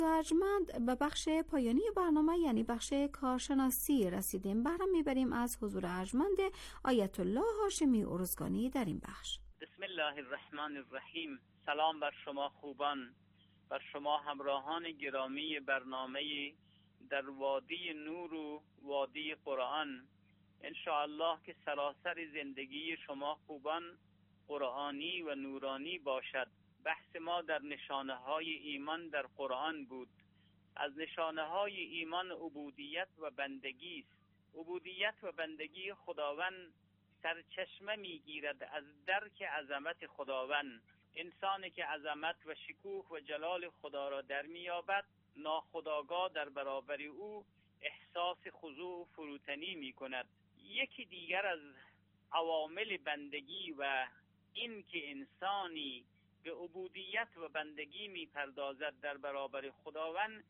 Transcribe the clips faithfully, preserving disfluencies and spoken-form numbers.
ارجمند به بخش پایانی برنامه یعنی بخش کارشناسی رسیدیم. بهره میبریم از حضور ارجمند آیت الله هاشمی ارزگانی در این بخش. بسم الله الرحمن الرحیم. سلام بر شما خوبان، بر شما همراهان گرامی برنامه در وادی نور و وادی قرآن. انشاءالله که سراسر زندگی شما خوبان قرآنی و نورانی باشد. بحث ما در نشانه های ایمان در قرآن بود. از نشانه های ایمان عبودیت و بندگی است. عبودیت و بندگی خداوند سرچشمه میگیرد از درک عظمت خداوند. انسانی که عظمت و شکوه و جلال خدا را در میابد، ناخودآگاه در برابر او احساس خضوع و فروتنی میکند. یکی دیگر از عوامل بندگی و این که انسانی به عبودیت و بندگی میپردازد در برابر خداوند،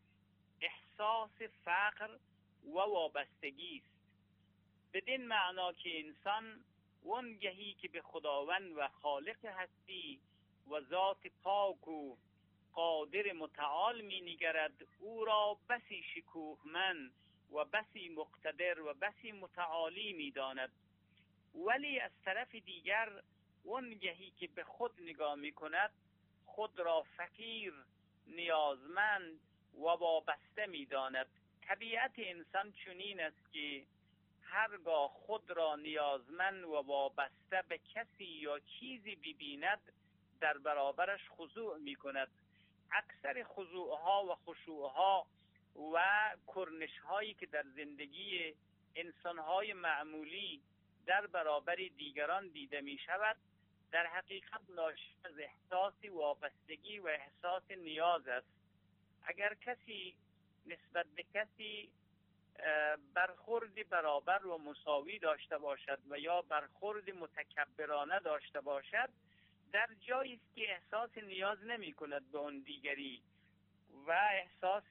احساس فقر و وابستگی است. بدین معنا که انسان وانگهی که به خداوند و خالق هستی و ذات پاک و قادر متعال می نگرد، او را بسی شکوهمند و بسی مقتدر و بسی متعالی می داند. ولی از طرف دیگر وانگهی که به خود نگاه می کند، خود را فقیر، نیازمند و وابسته می داند. طبیعت انسان چنین است که هرگاه خود را نیازمند و وابسته به کسی یا چیزی ببیند، در برابرش خضوع می کند. اکثر خضوعها و خشوعها و کرنشهایی که در زندگی انسانهای معمولی در برابر دیگران دیده می شود، در حقیقت ناشی از احساس وابستگی و احساس نیاز است. اگر کسی نسبت به کسی برخورد برابر و مساوی داشته باشد و یا برخورد متکبرانه داشته باشد، در جایی است که احساس نیاز نمی کند به اون دیگری و احساس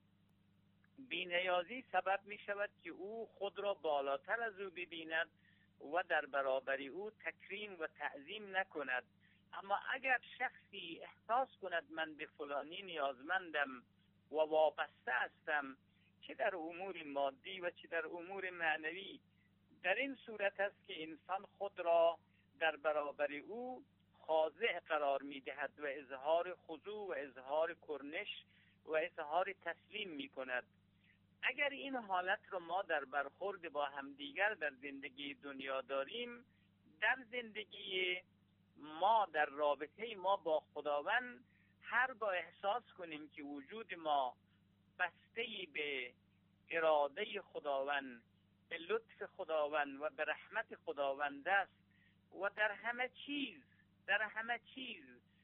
بی‌نیازی سبب می شود که او خود را بالاتر از او ببیند و در برابر او تکریم و تعظیم نکند. اما اگر شخصی احساس کند من به فلانی نیازمندم و وابسته هستم، چه در امور مادی و چه در امور معنوی، در این صورت است که انسان خود را در برابر او خاضع قرار می دهد و اظهار خضوع و اظهار کرنش و اظهار تسلیم می کند. اگر این حالت رو ما در برخورد با همدیگر در زندگی دنیا داریم، در زندگی ما در رابطه ما با خداوند هرگاه احساس کنیم که وجود ما بسته‌ای به اراده خداوند، به لطف خداوند و به رحمت خداوند است و در همه چیز در همه چیز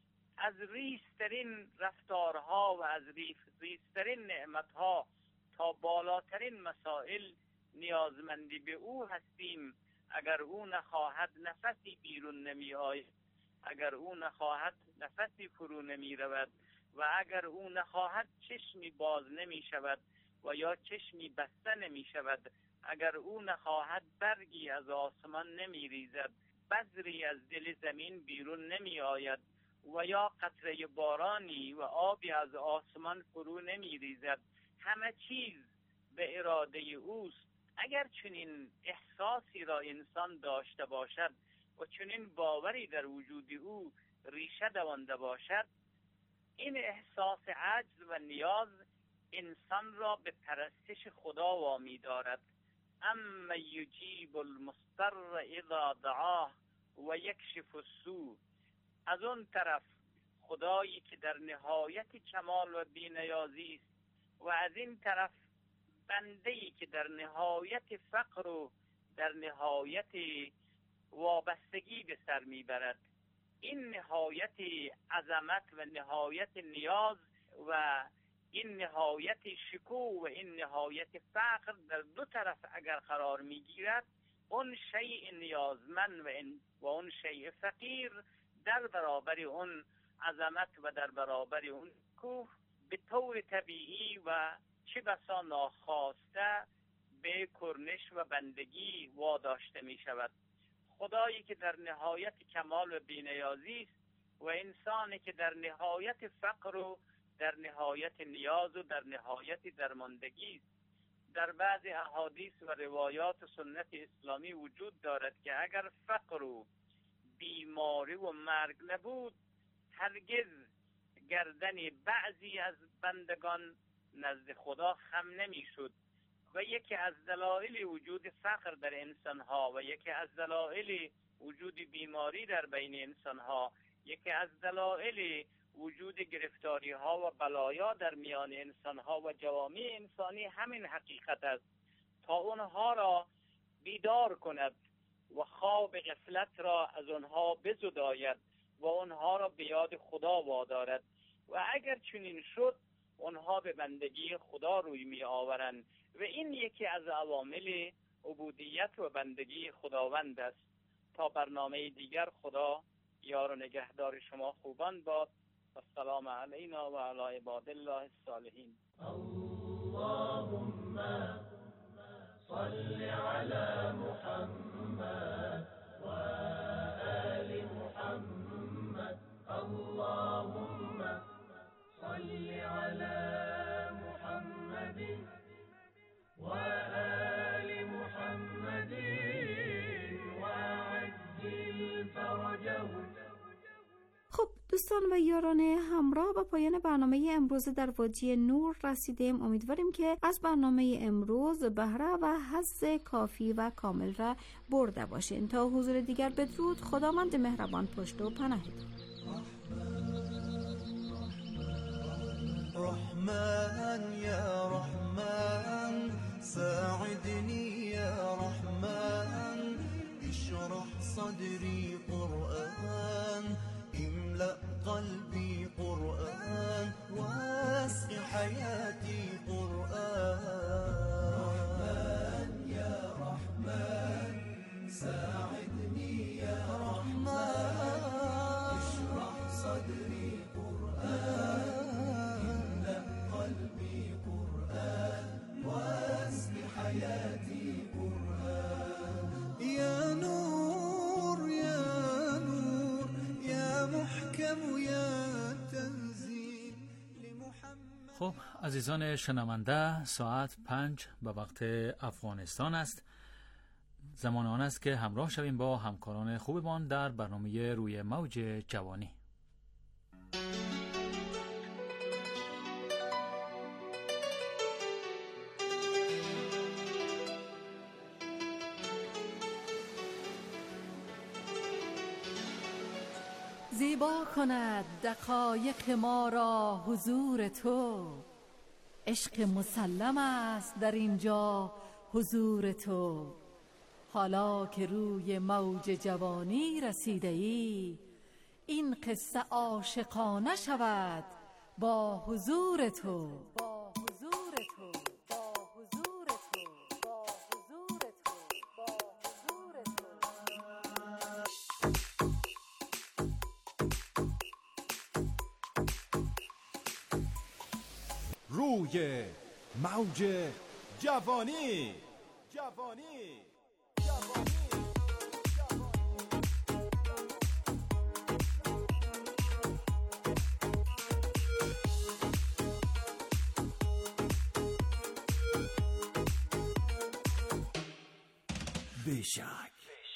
از ریزترین رفتارها و از ریزترین نعمتها تا بالاترین مسائل نیازمندی به او هستیم، اگر او نخواهد نفسی بیرون نمی آید، اگر او نخواهد نفسی فرو نمی رود و اگر او نخواهد چشمی باز نمی شود و یا چشمی بسته نمی شود، اگر او نخواهد برگی از آسمان نمی ریزد، بذری از دل زمین بیرون نمی آید و یا قطره بارانی و آبی از آسمان فرو نمی ریزد. همه چیز به اراده اوست. اگر چنین احساسی را انسان داشته باشد و چنین باوری در وجود او ریشه دوانده باشد، این احساس عجز و نیاز انسان را به پرستش خدا وامی دارد. اما یجیب المضطر اذا دعاه و یکشف السوء. از اون طرف خدایی که در نهایت کمال و بی‌نیازی است و از این طرف بنده‌ای که در نهایت فقر و در نهایت وابستگی به سر میبرد. این نهایت عظمت و نهایت نیاز و این نهایت شکوه و این نهایت فقر در دو طرف اگر قرار میگیرد، اون شیء نیازمند و, و اون شیء فقیر در برابر اون عظمت و در برابر اون کوه به طور طبیعی و چه بسا ناخواسته به کرنش و بندگی واداشته می شود. خدایی که در نهایت کمال و بی‌نیازی است و انسانی که در نهایت فقر و در نهایت نیاز و در نهایت درماندگی است. در بعض احادیث و روایات و سنت اسلامی وجود دارد که اگر فقر و بیماری و مرگ نبود، هرگز گردن بعضی از بندگان نزد خدا خم نمی شد. و یکی از دلایل وجود فقر در انسانها و یکی از دلایل وجود بیماری در بین انسانها، یکی از دلایل وجود گرفتاری ها و بلایا در میان انسان ها و جوامع انسانی همین حقیقت است، تا اونها را بیدار کند و خواب غفلت را از اونها بزداید و اونها را به یاد خدا وادارد. و اگر چنین شد، اونها به بندگی خدا روی می آورند و این یکی از عوامل عبودیت و بندگی خداوند است. تا برنامه دیگر، خدا یار و نگهدار شما خوبان باد. السلام علینا و علی عباد الله الصالحین. اللهم صل علی محمد و آل محمد. اللهم صل علی محمد و آل محمد و عجل فرجهم. خب دوستان و یاران همراه، به پایان برنامه امروز در وادی نور رسیدیم. امیدواریم که از برنامه امروز بهره و حظ کافی و کامل را برده باشین. تا حضور دیگر بدرود. خداوند مهربان پشت و پناهتون. رحمن یا رحمن ساعدني يا رحمن اشرح صدري قرآن املأ قلبي قرآن واسق حياتي قرآن. رحمن يا رحمن ساعدني يا رحمن اشرح صدري قرآن املأ قلبي قرآن واسق حياتي قرآن. يا نور يا نور يا محكم يا تنزيل لمحمد. خب عزیزان شنونده، ساعت پنج به وقت افغانستان است. زمان آن است که همراه شویم با همکاران خوبمان در برنامه روی موج جوانی. زیبا کند دقایق ما را حضور تو، عشق مسلم است در اینجا حضور تو. حالا که روی موج جوانی رسیده ای، این قصه عاشقانه شود با حضور تو. با حضور تو با حضور تو با حضور تو با حضور تو. روی موج جوانی جوانی جوانی. بیشک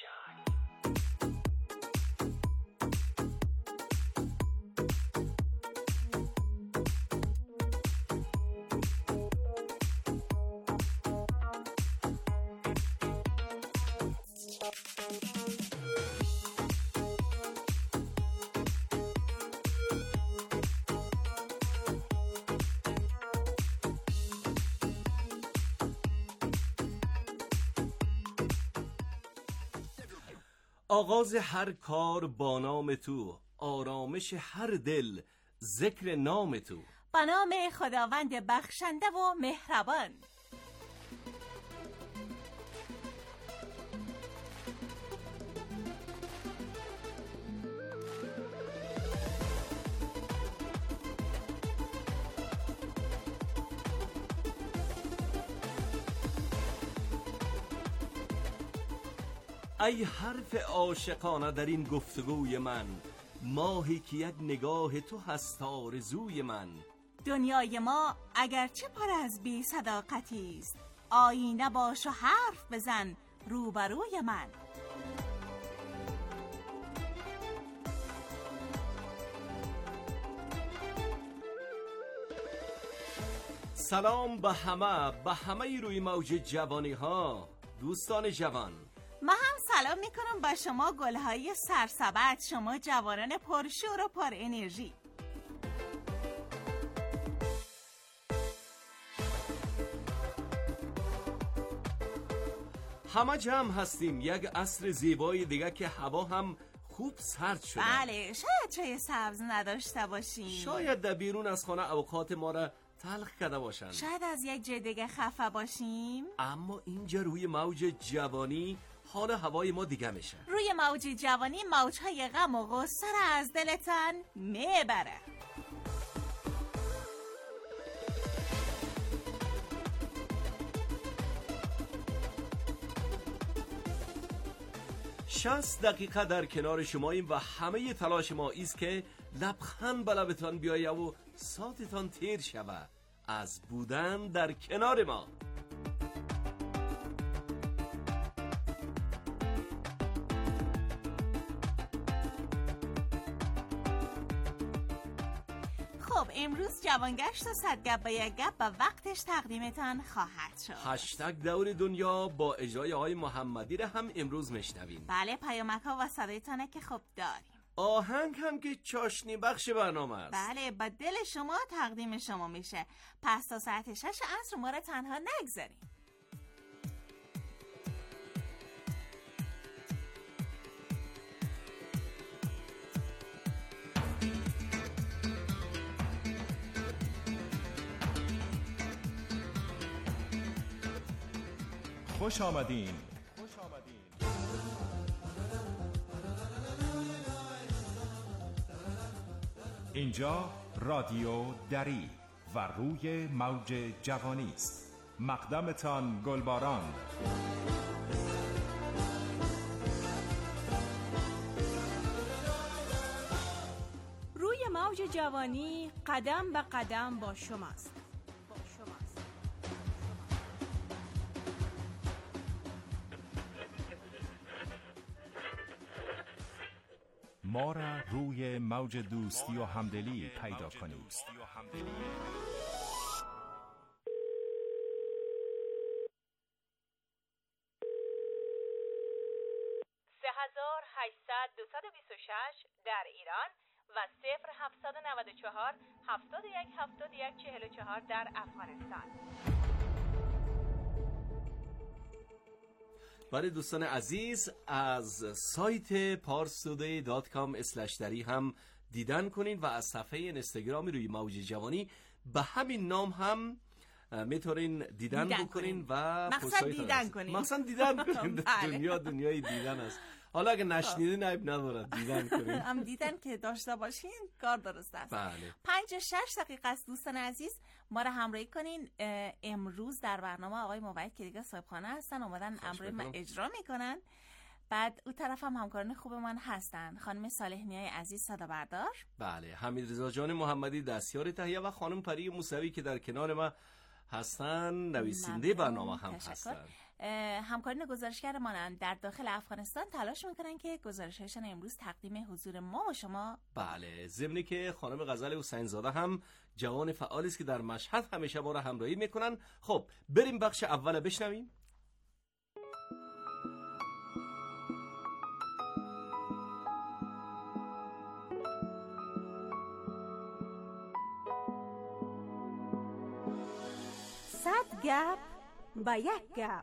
آغاز هر کار با نام تو، آرامش هر دل ذکر نام تو. با نام خداوند بخشنده و مهربان. ای حرف عاشقانه در این گفتگوی من، ماهی که یک نگاه تو هست آرزوی من. دنیای ما اگرچه پر از بی صداقتی است، آینه باش و حرف بزن روبروی من. سلام به همه، به همه روی موج جوانی ها، دوستان جوان. ما هم سلام میکنم با شما گلهای سرسبد، شما جوانان پرشور و پر انرژی. همه جمع هستیم یک عصر زیبای دیگه که هوا هم خوب سرد شده. بله، شاید چای سبز نداشته باشیم، شاید در بیرون از خانه اوقات ما را تلخ کرده باشن، شاید از یک جای دیگه خفه باشیم، اما اینجا روی موج جوانی حال هوای ما دیگه میشه. روی موج جوانی موجهای غم و غصه را از دلتان میبره. شصت دقیقه در کنار شماییم و همه تلاش ما ایست که لبخند به لبتان بیایه و ساعتتان تیر شوه از بودن در کنار ما. خب امروز جوانگشت و صد گپ با یک گپ و وقتش تقدیمتان خواهد شد. هشتگ دور دنیا با اجرای آقای محمدی را هم امروز میشنویم. بله، پیامک ها و صدایتانه که خب داریم. آهنگ هم که چاشنی بخش برنامه است. بله، با دل شما تقدیم شما میشه. پس تا ساعت شش عصر ما را تنها نگذاریم. خوش آمدین. اینجا رادیو دری و روی موج جوانی است. مقدمتان گلباران. روی موج جوانی قدم به قدم با شماست. ما را روی موج دوستی و همدلی پیدا کنید. سه هزار و هشتصد دویست و بیست و شش در ایران و صفر هفتصد و نود و چهار هفتاد و یک هفتاد و یک چهل و چهار در افغانستان. برای دوستان عزیز از سایت پارستودی دات کام اسلش دری هم دیدن کنین و از صفحه اینستاگرام روی موج جوانی به همین نام هم میتونین دیدن, دیدن بکنین و مقصد دیدن کنین مقصد دیدن کنین. دنیا دنیای دیدن است. حالا اگه نشنیدین عیب نداره، دیدن کنین. هم دیدن که داشته باشین کار درست است. بله. پنج شش دقیقه است دوستان عزیز، ما را همراهی کنین. امروز در برنامه آقای موحد که دیگه صاحبخانه هستن اومدن امر ما اجرا میکنن. بعد اون طرف هم همکاران خوب من هستن، خانم صالح نیای عزیز صدا بردار، بله، حمید رضا جان محمدی دستیار تهیه و خانم پری موسوی که در کنار ما هستن نویسنده برنامه هم تشکر. هستن. همکاران گزارشگرمان در داخل افغانستان تلاش میکنن که گزارش‌هایشان امروز تقدیم حضور ما و شما. بله، ضمن که خانم غزل حسین زاده هم جوان فعالی است که در مشهد همیشه ما را همراهی میکنن. خب بریم بخش اول بشنویم. صد گپ با یک گپ.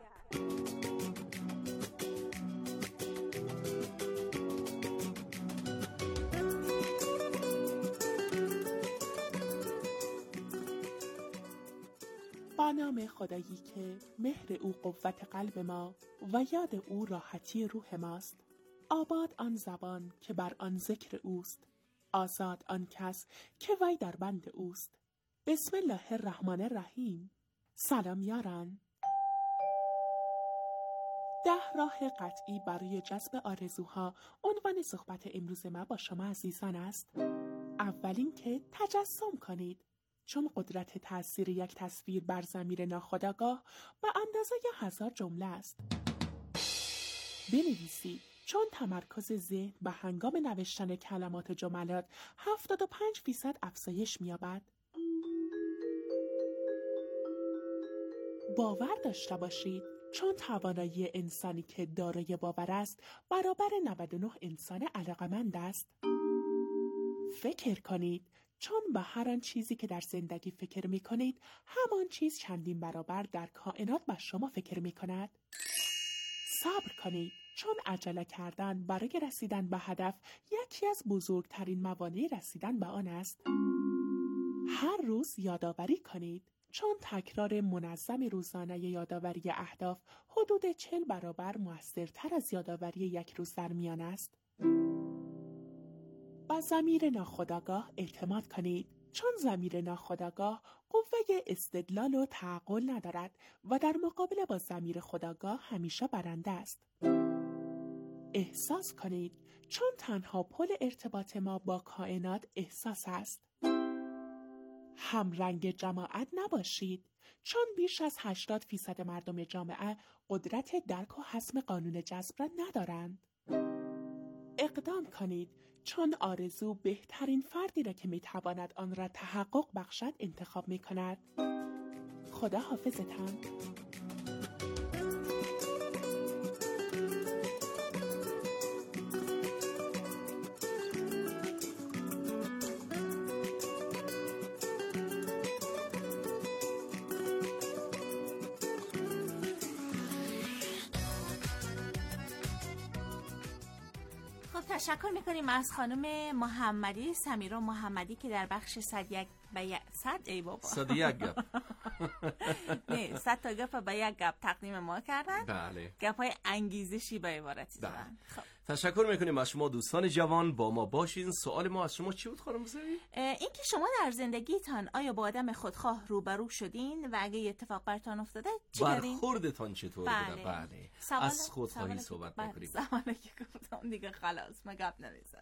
با نام خدایی که مهر او قوت قلب ما و یاد او راحتی روح ماست. آباد آن زبان که بر آن ذکر اوست، آزاد آن کس که وی در بند اوست. بسم الله الرحمن الرحیم. سلام یاران. ده راه قطعی برای جذب آرزوها عنوان صحبت امروز ما با شما عزیزان است. اولین که تجسم کنید. چون قدرت تأثیر یک تصویر بر ضمیر ناخودآگاه به اندازه هزار جمله است. بنویسید، چون تمرکز ذهن به هنگام نوشتن کلمات و جملات هفتاد و پنج فیصد افزایش می‌یابد. باور داشته باشید، چون توانایی انسانی که دارای باور است برابر نود و نه انسان علاقمند است. فکر کنید، چون به هر آن چیزی که در زندگی فکر می کنید همان چیز چندین برابر در کائنات به شما فکر می کند. صبر کنید، چون عجله کردن برای رسیدن به هدف یکی از بزرگترین موانع رسیدن به آن است. هر روز یادآوری کنید، چون تکرار منظم روزانه یادآوری اهداف حدود چهل برابر موثرتر از یادآوری یک روز در میان است. با ضمیر ناخودآگاه اعتماد کنید، چون ضمیر ناخودآگاه قوه استدلال و تعقل ندارد و در مقابل با ضمیر خودآگاه همیشه برنده است. احساس کنید، چون تنها پل ارتباط ما با کائنات احساس است. همرنگ جماعت نباشید، چون بیش از هشتاد فیصد مردم جامعه قدرت درک و حسم قانون جذب را ندارند. اقدام کنید، چون آرزو بهترین فردی را که میتواند آن را تحقق بخشد انتخاب میکند. خدا حافظتان. تشکر میکنیم از خانم محمدی، سمیرا محمدی که در بخش صد یک به یک صد ای بابا صد یک گپ نه صد تا گپ به یک گپ تقدیم ما کردن. بله، گپ های انگیزشی به عبارتی زدن. خب تشکر میکنیم از شما دوستان جوان، با ما باشین. سوال ما از شما چی بود خانم بزرگی؟ این که شما در زندگیتان آیا با آدم خودخواه روبرو شدین و اگه اتفاق براتون افتاده چی کردین؟ برخوردتان چطور بله. بوده؟ بله، سوال... از خودخواهی صحبت میکنیم. سوالی که گفتم دیگه خلاص ما گپ نمیزنم.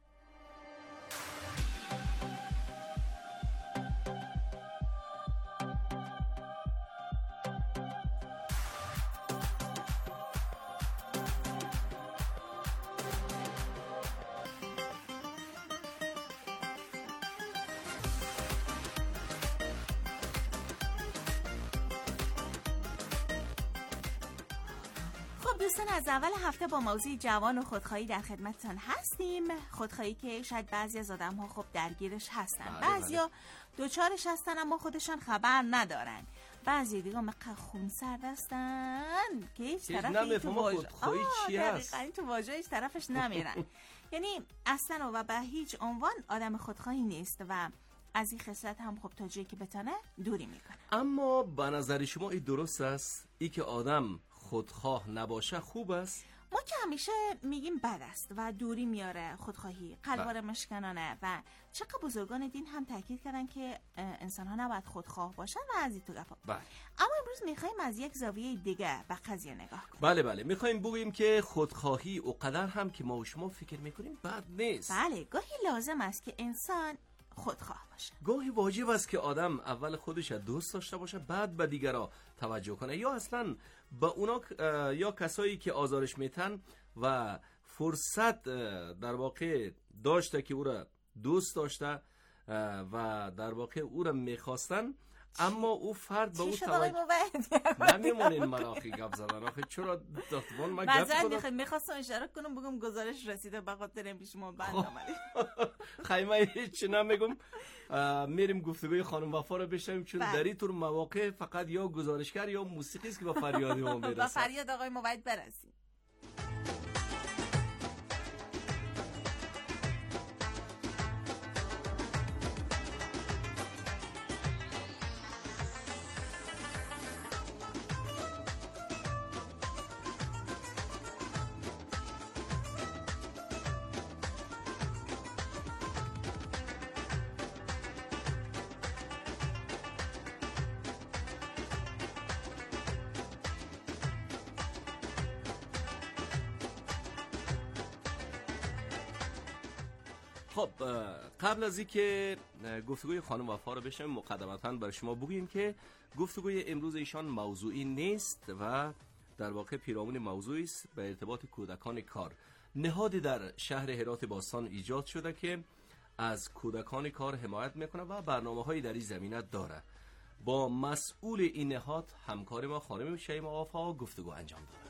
دوستان، از اول هفته با موضوع جوان و خودخواهی در خدمتتان هستیم. خودخواهی که شاید بعضی از آدم ها خب درگیرش هستن، بعضی ها دوچارش هستن اما خودشان خبر ندارن، بعضی دیگه مقه خون سرد هستن که هیچ طرفی تو واژه چی هست دقیقاً تو واژه هیچ طرفش نمیرن. یعنی اصلا و به هیچ عنوان آدم خودخواهی نیست و از این خصلت هم خب تا جایی که بتانه دوری میکنه. اما به نظر شما این درست است؟ ای که آدم خودخواه نباشه خوب است؟ ما که همیشه میگیم بد است و دوری میاره خودخواهی، قلبار مشکنانه و چقدر بزرگان دین هم تاکید کردن که انسان ها نباید خودخواه باشن و از این تو گفا. بله. اما امروز میخوایم از یک زاویه دیگه به قضیه نگاه کنیم. بله بله، میخوایم بگوییم که خودخواهی اونقدر هم که ما و شما فکر میکنیم بد نیست. بله، گاهی لازم است که انسان خودخواه باشه. گاهی واجب است که آدم اول خودش دوست داشته باشه، بعد به دیگران توجه کنه، یا اصلا با اونا یا کسایی که آزارش میتن و فرصت در واقع داشته که او را دوست داشته و در واقع او را میخواستن، اما او فرد به او توجه نمیمونه. مراخی گپ زدن آخه چرا داتوان ما گپ خودم میخواستم اشاره کنم بگم گزارش رسیده به خاطر این پیش ما برنامه خیمه هیچ نمیگم. میریم گفتگوی خانم وفا رو بشنویم، چون در این طور مواقع فقط یا گزارشگر یا موسیقی است که با فریاد ما میرسه. با فریاد آقای موید برسیم. خب قبل از اینکه گفتگوی خانم وفا رو بشنویم مقدمتاً برای شما بگوییم که گفتگوی امروز ایشان موضوعی نیست و در واقع پیرامون موضوعی است به ارتباط کودکان کار. نهادی در شهر هرات باستان ایجاد شده که از کودکان کار حمایت میکنه و برنامه‌هایی در این زمینه داره. با مسئول این نهاد همکار ما خانم شیما وفا گفتگو انجام داده.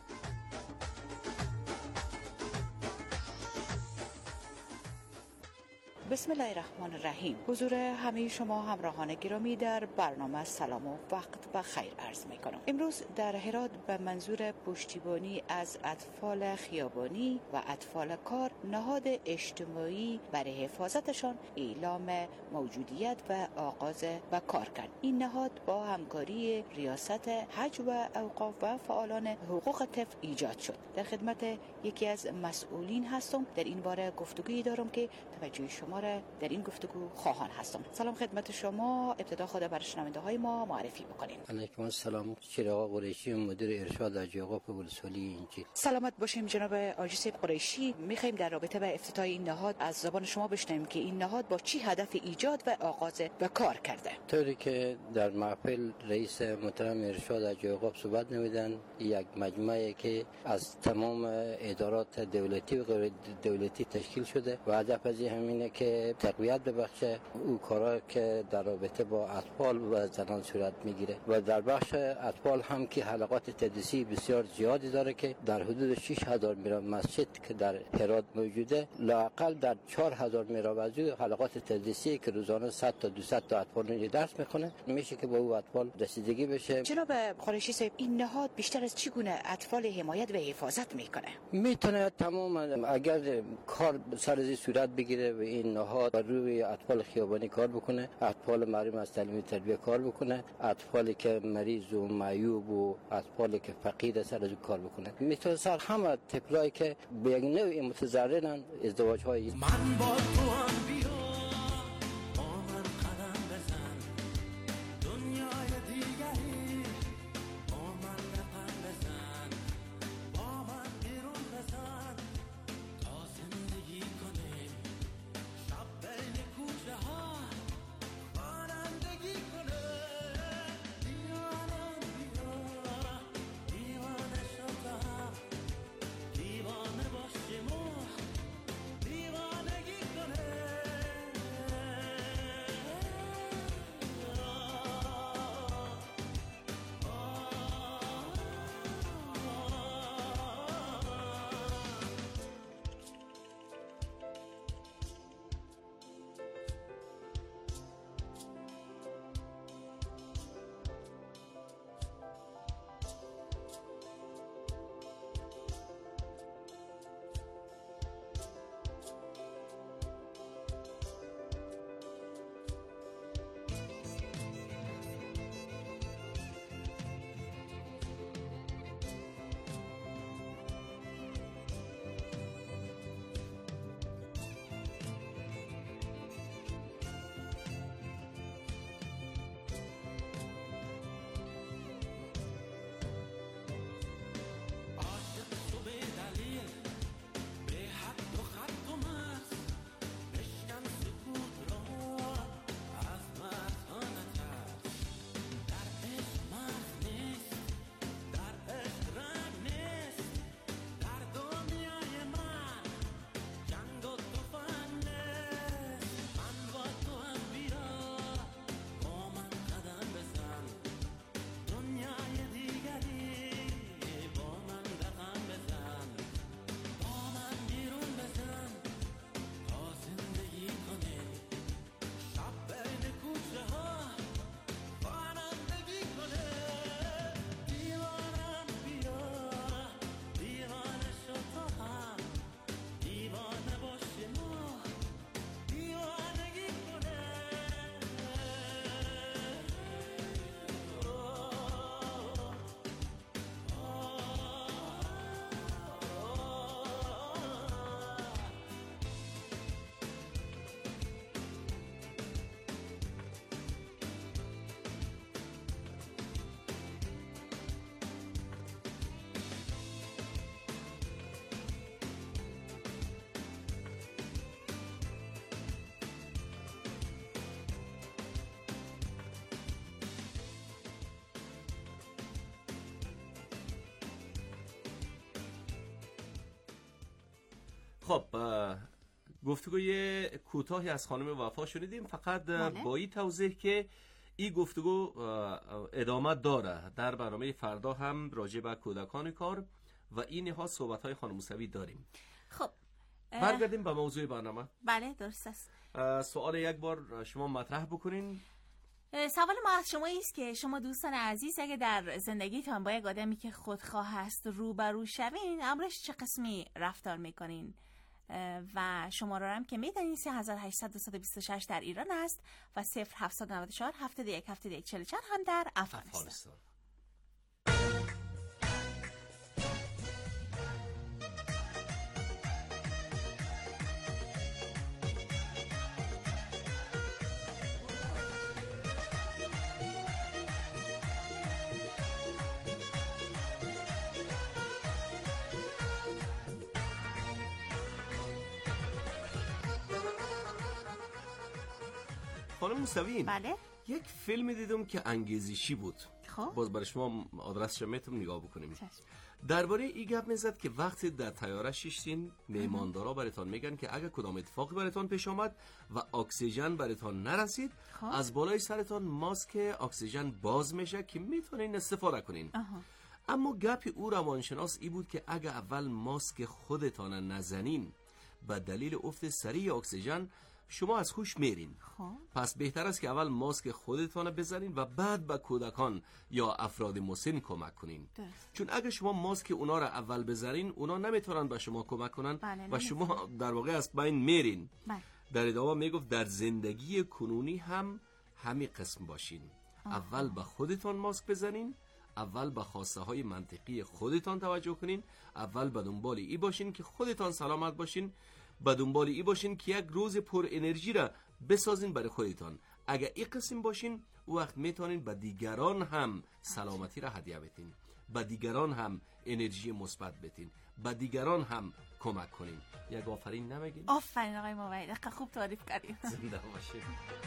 بسم الله الرحمن الرحیم. حضور همه شما همراهان گرامی در برنامه سلام و وقت و خیر عرض می کنم. امروز در هرات به منظور پشتیبانی از اطفال خیابانی و اطفال کار نهاد اجتماعی برای حفاظتشان اعلام موجودیت و آغاز و کار کرد. این نهاد با همکاری ریاست حج و اوقاف و فعالان حقوق طفل ایجاد شد. در خدمت یکی از مسئولین هستم. در این باره گفتگویی دارم که توجه شما را در این گفتگو خواهان هستم. سلام خدمت شما. ابتدا خود برای شنونده های ما معرفی بکنین. علیکم السلام. چراغ قریشی، مدیر ارشاد حاجی آقا بولسولی انجیل. سلامت باشیم جناب حاجی صاحب قریشی. میخوایم در رابطه با افتتاح این نهاد از زبان شما بشنویم که این نهاد با چی هدف ایجاد و آغاز و کار کرده. طوری که در محفل رئیس محترم ارشاد حاجی آقا صحبت نمیدن، یک مجموعه که از تمام ادارات دولتی و غیر دولتی تشکیل شده و هدف از همینه که تقویت ببخشه او کارا که در رابطه با اطفال و زنان صورت میگیره و در بخش اطفال هم که حلقات تدریسی بسیار زیادی داره که در حدود شش هزار میراب مسجد که در هرات موجوده لااقل در چهار هزار میراب از حلقات تدریسی که روزانه صد تا دویست تا اطفال درس میخونه میشه که با او اطفال رسیدگی بشه. جناب قریشی صاحب این نهاد بیشتر از چگونه اطفال حمایت و حفاظت میکنه؟ میتونه تمام اگر کار سر از صورت بگیره و این نهاد روی اطفال خیابانی کار بکنه، اطفال محروم از تعلیم و تربیت کار بکنه، اطفالی که مریض و معیوب و اطفالی که فقیر سر از کار بکنه. میتونه سر همه طفلایی که به یک نوع متضررن ازدواج های من با تو هم بیا با من قدم بزن دنیای دیگری با من لقم بزن با من بیرون بزن تا زندگی کنه شب بین کوچه ها رانندگی کنه دیوانه بیا دیوانه شدم دیوانه باشیم و دیوانگی کنه خب گفتگوی کوتاهی از خانم وفا شنیدیم. فقط بله. با این توضیح که این گفتگو ادامه داره در برنامه فردا هم راجع به کودکان کار و اینها صحبت های خانم موسوی داریم. خب برگردیم به موضوع برنامه. بله درست است. سوال یک بار شما مطرح بکنین. سوال ما از شما است که شما دوستان عزیز اگه در زندگیتان با یک آدمی که خودخواه هست روبرو شوین امرش چه قسمی رفتار میکنین؟ و شماره هم که میدونین سه هزار و هشتصد و بیست و شش در ایران است و صفر هفتصد و نود و چهار هفتاد و یک هفتاد و یک چهل و چهار هم در افغانستان. افغانستان. خانم موسوی، بله؟ یک فیلم دیدم که انگیزشی بود. خب باز برای شما آدرسش میتونم نگاه بکنیم. درباره این گپ میزد که وقتی در طیاره شیشتین میماندارا براتون میگن که اگر کدام اتفاقی براتون پیش آمد و اکسیژن براتون نرسید خب. از بالای سرتون ماسک اکسیژن باز میشه که میتونین استفاده کنین. آها. اما گپ او روانشناس ای بود که اگر اول ماسک خودتان نزنین به دلیل افت سریع اکسیژن شما از هوش میرین. خب پس بهتر است که اول ماسک خودتان بزنین و بعد به کودکان یا افراد مسن کمک کنین. درست. چون اگه شما ماسک اونا را اول بزنین اونا نمیتونن به شما کمک کنن. بله، و شما در واقع از بین میرین. بله. در ادامه میگفت در زندگی کنونی هم همین قسم باشین. آه. اول به خودتان ماسک بزنین، اول به خواسته های منطقی خودتان توجه کنین، اول به دنبال ای باشین که خودتان سلامت باشین، به دنبال ای باشین که یک روز پر انرژی را بسازین برای خودتان. اگر این قسم باشین او وقت میتونین به دیگران هم سلامتی را هدیه بدین، به دیگران هم انرژی مثبت بدین، به دیگران هم کمک کنین. یک آفرین نمیگین؟ آفرین آقای موحد، خوب تعریف کردید. زنده باشین.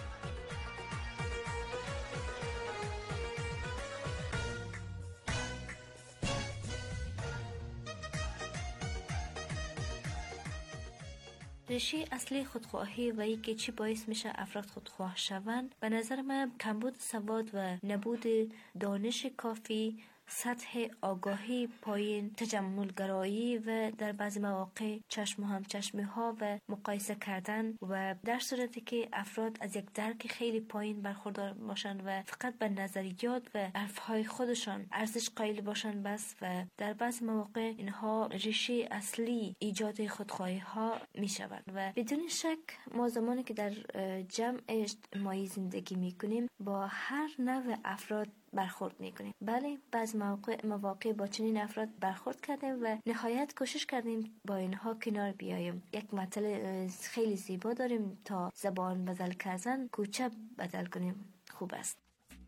ریشه اصلی خودخواهی و ای که چی باعث میشه افراد خودخواه شوند به نظر من کمبود سواد و نبود دانش کافی، سطح آگاهی پایین، تجملگرایی و در بعضی مواقع چشم و همچشمی ها و مقایسه کردن و در صورتی که افراد از یک درک خیلی پایین برخوردار باشن و فقط به نظریات و حرفهای خودشان ارزش قائل باشن بس و در بعضی مواقع اینها ریشه اصلی ایجاد خودخواهی ها می شود و بدون شک ما زمانی که در جمع اجتماعی زندگی می کنیم با هر نوع افراد برخورد میکنیم. بله بعض مواقع مواقع با چنین افراد برخورد کردیم و نهایت کوشش کردیم با اینها کنار بیاییم. یک مطلب خیلی زیبا داریم تا زبان بدل کردن کوچه بدل کنیم خوب است.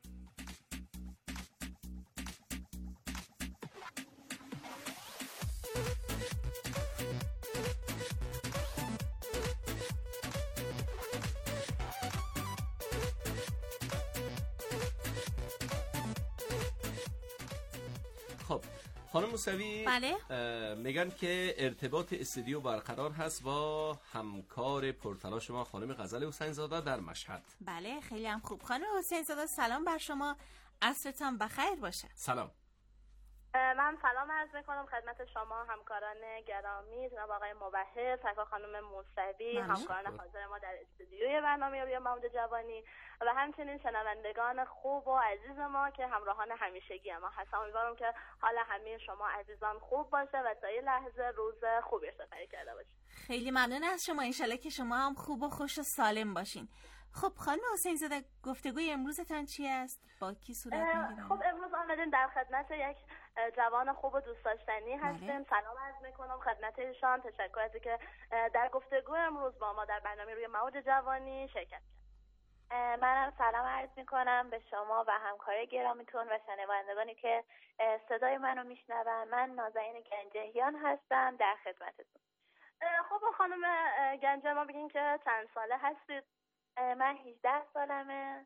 خب خانم موسوی، بله؟ میگن که ارتباط استودیو برقرار هست با همکار پرتلاش ما خانم غزل حسین زاده در مشهد. بله خیلی هم خوب. خانم حسین زاده سلام بر شما، عصرتان بخیر باشه. سلام. من سلام عرض میکنم خدمت شما همکاران گرامی، جناب آقای موحد، سرکار خانم موسوی، همکاران حاضر ما در استودیوی برنامه روی موج جوانی و همچنین شنوندگان خوب و عزیز ما که همراهان همیشگی ما هستن. امیدوارم که حال همه شما عزیزان خوب باشه و تا این لحظه روز خوبی سپری کرده باشید. خیلی ممنون از شما، انشالله که شما هم خوب و خوش و سالم باشین. خب خانم حسین زاده گفتگوی امروزتان چی است؟ با کی صورت میگیره؟ خب امروز آمدیم در خدمت یک جوان خوب و دوست داشتنی هستیم. سلام عرض میکنم خدمت ایشان، تشکر از اینکه در گفتگو امروز با ما در برنامه روی موج جوانی شرکت کرد. منم سلام عرض میکنم به شما و همکار گرامیتون و شنوندگانی که صدای منو میشنون. من نازنین گنجهیان هستم در خدمتتون. خب خانم گنجه ما بگین که چند ساله هستید؟ من هجده سالمه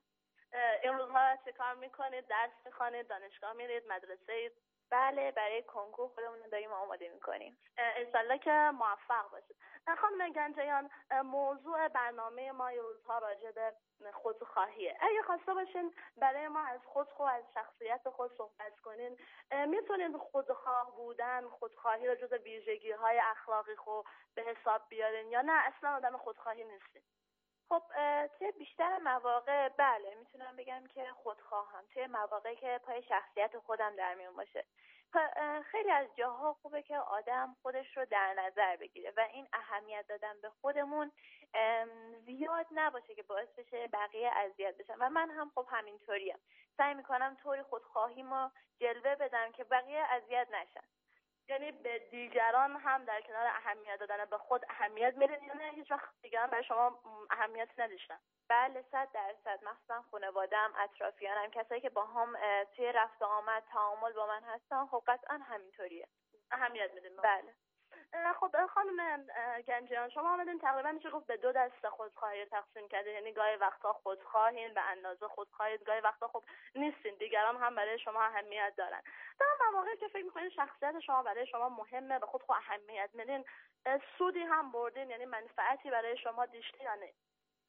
این روزها چه کار میکنید؟ درس میخوانید؟ دانشگاه میرید؟ مدرسه اید؟ بله، برای کنکور خودمون رو داریم آماده میکنیم. انشالله که موفق باشید. خانم گنجیان، موضوع برنامه ما این روزها راجع به خودخواهیه. اگه خواسته باشین برای ما از خودخواه، از شخصیت خود صحبت کنین، میتونین خودخواه بودن، خودخواهی رو جز ویژگی های اخلاقی خود به حساب بیارین یا نه اصلا آدم خودخواهی نیستین؟ خب توی بیشتر مواقع بله میتونم بگم که خودخواهم، توی مواقعی که پای شخصیت خودم در میون باشه. خیلی از جاها خوبه که آدم خودش رو در نظر بگیره و این اهمیت دادن به خودمون زیاد نباشه که باعث بشه بقیه اذیت بشن و من هم خب همینطوریم. سعی میکنم طوری خودخواهی ما جلوه بدم که بقیه اذیت نشن. یعنی به دیگران هم در کنار اهمیت دادن به خود اهمیت میدین یا نه هیچ وقت دیگران برای شما اهمیت نداشتن؟ بله صد درصد، مخصوصا خانواده‌ام، اطرافیانم، کسایی که با هم توی رفت و آمد تعامل با من هستن، خب قطعا همینطوریه، اهمیت میدین. بله. خب خانم گنجیان، شما آمدین تقریبا میشه گفت به دو دسته خودخواهی تقسیم کردین، یعنی گاهی وقتا خودخواهین به اندازه خودخواهید، گاهی وقتا خب نیستین، دیگران هم برای شما اهمیت دارن. در مواقعی که فکر میکنین شخصیت شما برای شما مهمه، به خودخواه اهمیت میدین، سودی هم بردین، یعنی منفعتی برای شما داشته یا نه؟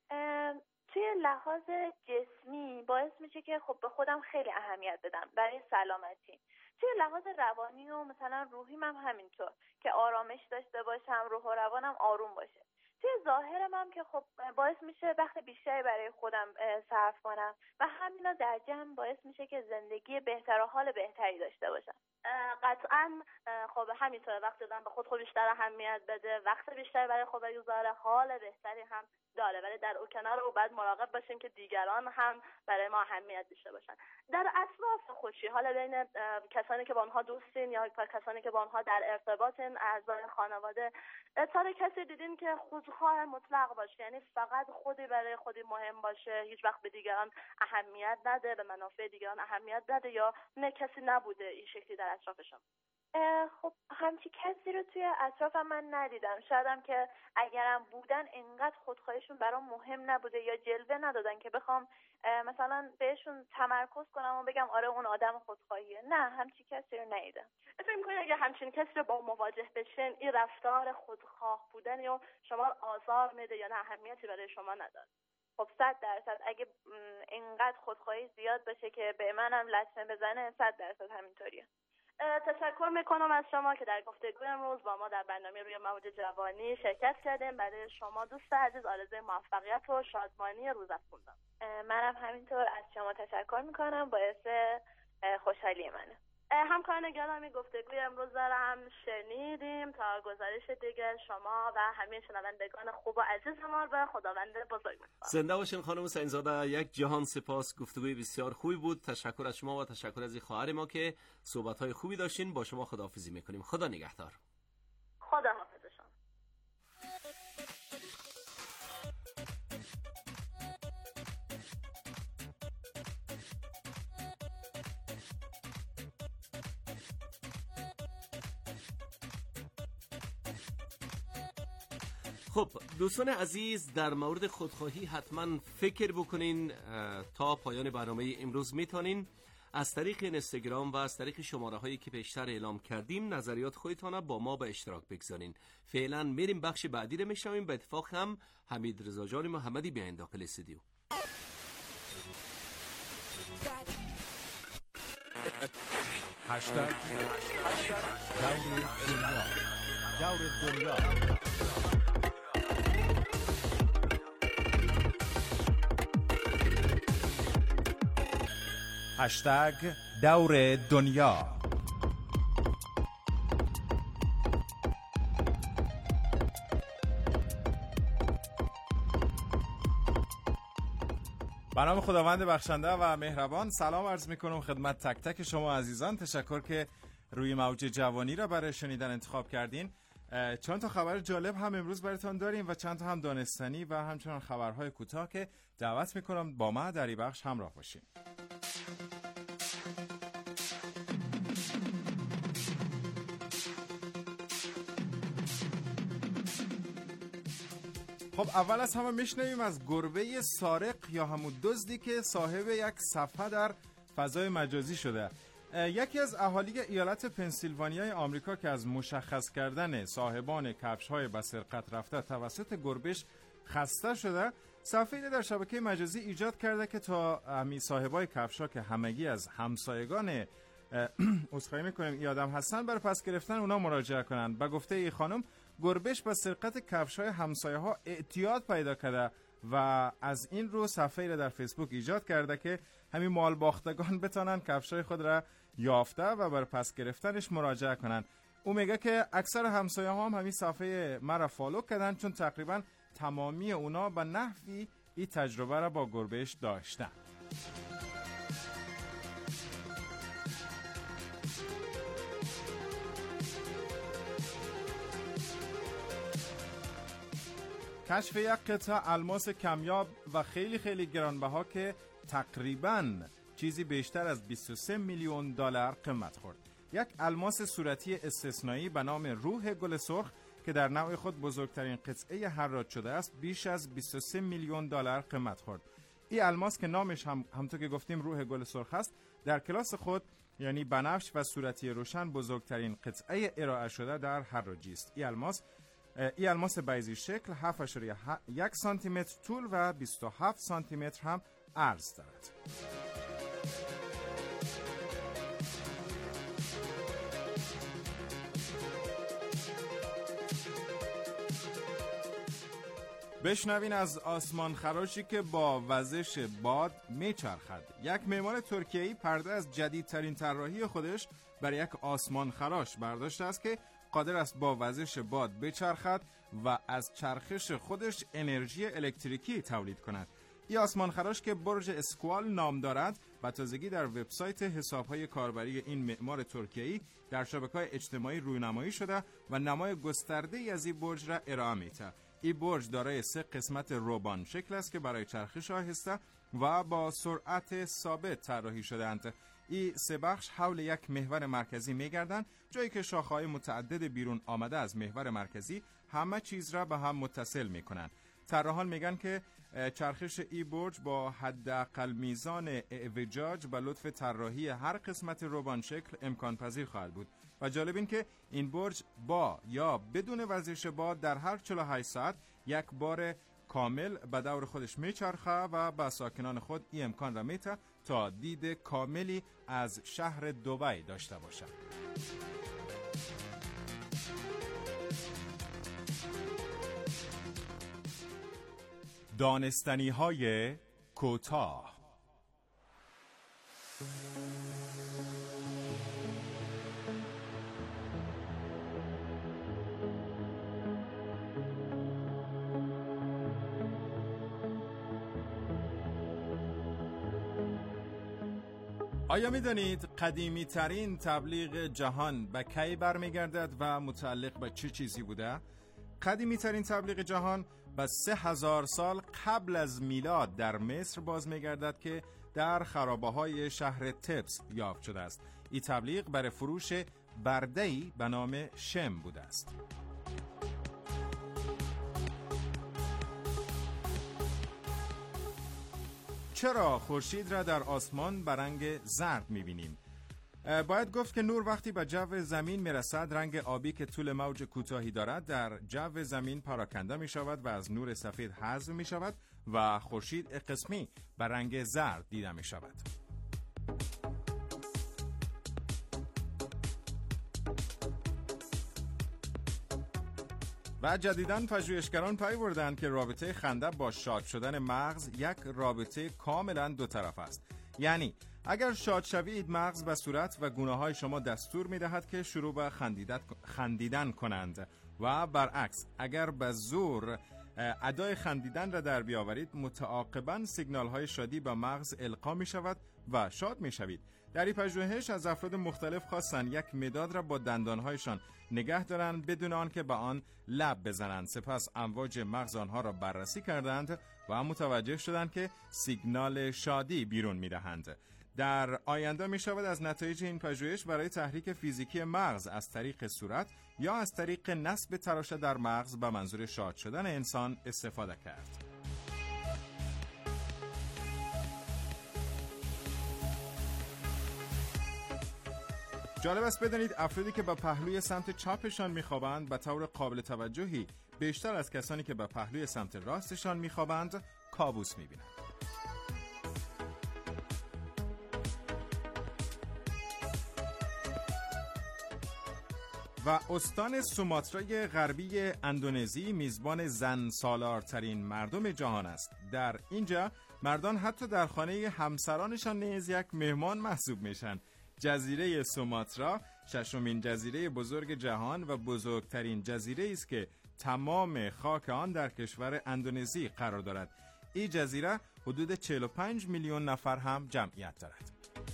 توی لحاظ جسمی باعث میشه که خب به خودم خیلی اهمیت بدم برای سلامتی. توی لحاظ روانی و مثلا روحی هم همینطور که آرامش داشته باشم، روح و روانم آروم باشه. توی ظاهرم هم که خب باعث میشه وقت بیشتری برای خودم صرف کنم و همینا در جمع باعث میشه که زندگی بهتر و حال بهتری داشته باشم. قطعا خب همینطوره، وقتی آدم به خود خود بیشتر اهمیت بده، وقت بیشتری برای خود بگذاره، حال بهتری هم داره، ولی در او کنار او باید مراقب باشیم که دیگران هم برای ما اهمیت داشته باشن. در اطراف خوشی، حالا بین کسانی که با اونها دوستین یا کسانی که با اونها در ارتباطین، اعضای خانواده، تا کسی دیدین که خودخواه مطلق باشه، یعنی فقط خودی برای خودی مهم باشه، هیچ وقت به دیگران اهمیت نده، به منافع دیگران اهمیت نده، یا نه کسی نبوده این شکلی در اطرافشون؟ خب همچی کسی رو توی اطرافم من ندیدم. شایدم که اگرم بودن انقدر خودخواهیشون برام مهم نبوده یا جلوه ندادن که بخوام مثلا بهشون تمرکز کنم و بگم آره اون آدم خودخواهیه. نه، همچی کسی رو ندیدم. فکر می‌کنید اگه همچین کسی رو با مواجه بشین، این رفتار خودخواه بودن یا شما آزار میده یا نه اهمیتی برای شما نداره؟ خب صد درصد اگه انقدر خودخواهی زیاد باشه که به منم لطمه بزنه، صد درصد همینطوریه. تشکر میکنم از شما که در گفتگوی امروز با ما در برنامه روی موج جوانی شرکت کردیم. برای شما دوست عزیز آرزوی موفقیت و شادمانی روز افزونم. منم همینطور از شما تشکر میکنم، باعث خوشحالی منه. همکاران گرامی، گفتگوی امروز را هم شنیدیم. تا گزارش دیگه شما و همه شنوندگان خوب و عزیز ما به خداوند بزرگ می‌سپارم. زنده باشین خانم سعیدزاده، یک جهان سپاس. گفتگوی بسیار خوبی بود. تشکر از شما و تشکر از خواهر ما که صحبت‌های خوبی داشتین. با شما خداحافظی می‌کنیم. خدا نگهدار. خدا حافظ شما. خب دوستان عزیز، در مورد خودخواهی حتما فکر بکنین. تا پایان برنامه امروز میتونین از طریق اینستاگرام و از طریق شماره هایی که پیشتر اعلام کردیم نظریات خودتان با ما به اشتراک بگذارین. فعلا میریم بخش بعدی رو میشنویم. به اتفاق هم حمید رضا جان محمدی بیاین داخل استودیو. هشتگ دور دنیا، دور دنیا. هشتگ دور دنیا. به نام خداوند بخشنده و مهربان سلام عرض میکنم خدمت تک تک شما عزیزان. تشکر که روی موج جوانی را برای شنیدن انتخاب کردین. چند تا خبر جالب هم امروز براتون داریم و چند تا هم دانستنی و همچنان خبرهای کوتاه که دعوت میکنم با ما در این بخش همراه باشین. خب اول از همه میشنویم از گربه سارق یا همون دزدی که صاحب یک صفحه در فضای مجازی شده. یکی از اهالی ایالت پنسیلوانیای آمریکا که از مشخص کردن صاحبان کفش‌های به سرقت رفته توسط گربه‌اش خسته شده، صفحه‌ای در شبکه مجازی ایجاد کرده که تا همین صاحبای کفش‌ها که همگی از همسایگان عذرخواهی می‌کنیم این آدم هستن، برای پس گرفتن اونا مراجعه کنن. به گفته این خانم، گربه‌اش به سرقت کفش‌های همسایه‌ها اعتیاد پیدا کرده و از این رو صفحه‌ای را در فیسبوک ایجاد کرده که همین مال باختگان بتانن کفش‌های خود را یافته و برای پس گرفتنش مراجعه کنن. او میگه که اکثر همسایه‌ها هم همین صفحه مرا فالو کردن چون تقریبا تمامی اونا به نحوی این تجربه را با گربه‌اش داشتن. کشف یک قطعه الماس کمیاب و خیلی خیلی گرانبها که تقریباً چیزی بیشتر از بیست و سه میلیون دلار قیمت خورد. یک الماس صورتی استثنایی به نام روح گل سرخ که در نوع خود بزرگترین قطعه حراج شده است، بیش از بیست و سه میلیون دلار قیمت خورد. این الماس که نامش هم همونطور که گفتیم روح گل سرخ است، در کلاس خود یعنی بنفش و صورتی روشن بزرگترین قطعه ارائه شده در حراجی است. این الماس این الماس بیضی شکل هفت اشاریه یک سانتی متر طول و بیست و هفت سانتی متر هم عرض دارد. بشنوین از آسمان خراشی که با وزش باد میچرخد. یک معمار ترکیه‌ای پرده از جدیدترین طراحی خودش برای یک آسمان خراش برداشته است که قادر است با وزش باد بچرخد و از چرخش خودش انرژی الکتریکی تولید کند. این آسمان خراش که برج اسکوال نام دارد، به تازگی در وبسایت حساب‌های کاربری این معمار ترکیه‌ای در شبکه‌های اجتماعی رونمایی شده و نمای گسترده‌ای از این برج را ارائه می‌دهد. این برج دارای سه قسمت روبان شکل است که برای چرخش آهسته و با سرعت ثابت طراحی شده‌اند. این سه بخش حول یک محور مرکزی می‌گردند، جایی که شاخه‌های متعدد بیرون آمده از محور مرکزی همه چیز را به هم متصل می‌کنند. طراحان میگن که چرخش ای برج با حداقل میزان اعوجاج به لطف طراحی هر قسمت روبان شکل امکان پذیر خواهد بود. و جالب این که این برج با یا بدون وزش باد در هر چهل و هشت ساعت یک بار کامل به دور خودش میچرخه و به ساکنان خود این امکان را میده تا دید کاملی از شهر دبی داشته باشد. دانستنی های کوتاه. آیا می دانید قدیمی ترین تبلیغ جهان به کی برمیگردد و متعلق به چه چیزی بوده؟ قدیمی ترین تبلیغ جهان به سه هزار سال قبل از میلاد در مصر باز میگردد که در خرابه های شهر تبس یافت شده است. این تبلیغ برای فروش برده‌ای به نام شم بوده است. چرا خورشید را در آسمان به رنگ زرد می‌بینیم؟ باید گفت که نور وقتی به جو زمین میرسد، رنگ آبی که طول موج کوتاهی دارد در جو زمین پراکنده می شود و از نور سفید حذف می شود و خورشید قسمی به رنگ زرد دیده می شود. و جدیداً پژوهشگران پی بردند که رابطه خنده با شاد شدن مغز یک رابطه کاملاً دو طرف است. یعنی اگر شاد شوید، مغز به صورت و گونه‌های شما دستور می‌دهد که شروع به خندیدن کنند و برعکس اگر به زور ادای خندیدن را در بیاورید، متعاقباً سیگنال‌های شادی به مغز القا می‌شود و شاد می‌شوید. در این پژوهش از افراد مختلف خواستند یک مداد را با دندان‌هایشان نگه دارند بدون آنکه به آن لب بزنند. سپس امواج مغز آنها را بررسی کردند و متوجه شدند که سیگنال شادی بیرون می‌دهند. در آینده می شود از نتایج این پژوهش برای تحریک فیزیکی مغز از طریق صورت یا از طریق نصب تراشه در مغز به منظور شاد شدن انسان استفاده کرد. جالب است بدانید افرادی که به پهلوی سمت چپشان میخوابند به طور قابل توجهی بیشتر از کسانی که به پهلوی سمت راستشان میخوابند کابوس میبینند. و استان سوماترای غربی اندونزی میزبان زن سالارترین مردم جهان است. در اینجا مردان حتی در خانه همسرانشان نیز یک مهمان محسوب میشن. جزیره سوماترا ششمین جزیره بزرگ جهان و بزرگترین جزیره است که تمام خاک آن در کشور اندونزی قرار دارد. این جزیره حدود چهل و پنج میلیون نفر هم جمعیت دارد.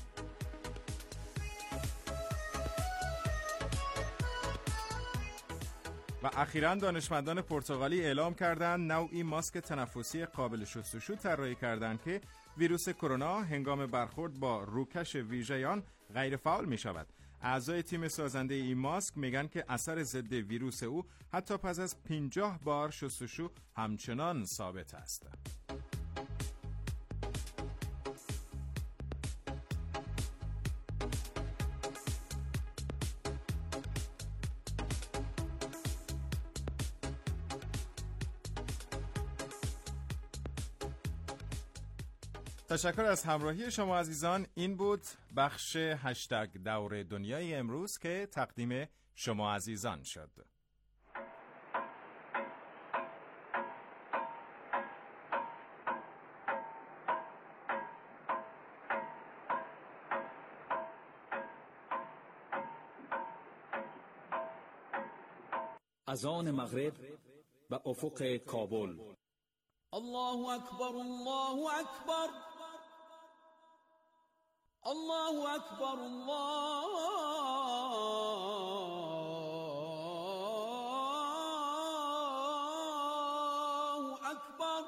و اخیراً دانشمندان پرتغالی اعلام کردند نوعی ماسک تنفسی قابل شستشو طراحی کردند که ویروس کرونا هنگام برخورد با روکش ویژه آن غیر فعال می شود. اعضای تیم سازنده این ماسک میگن که اثر ضد ویروس او حتی پس از پنجاه بار شستشو همچنان ثابت است. تشکر از همراهی شما عزیزان. این بود بخش هشتگ دور دنیای امروز که تقدیم شما عزیزان شد. از آن مغرب به افق کابل. الله اکبر، الله اکبر، الله اکبر، الله اکبر.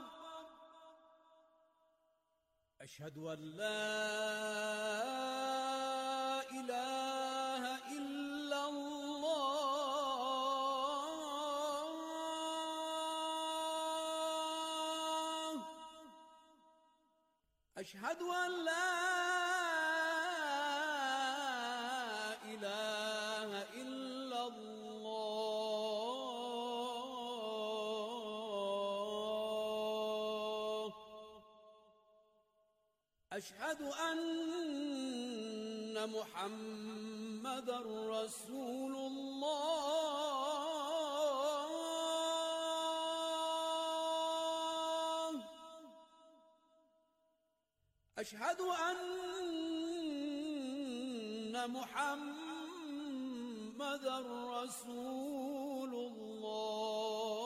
اشهد ان لا اله الا الله. اشهد ان لا أشهد أن محمد رسول الله. أشهد أن محمد رسول الله.